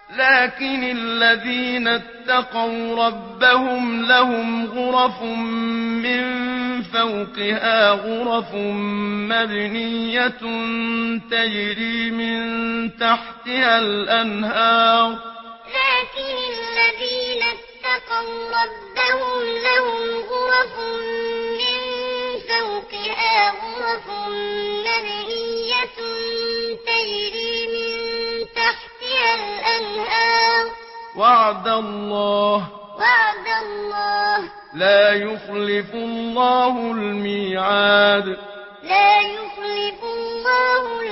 لكن الذين اتقوا ربهم لهم غرف من فوقها غرف مبنية تجري من تحتها الأنهار لكن الذين اتقوا ربهم لهم غرف من فوقها غرف مبنية تجري من تحتها الأنهار وعد الله لا يخلف الله الميعاد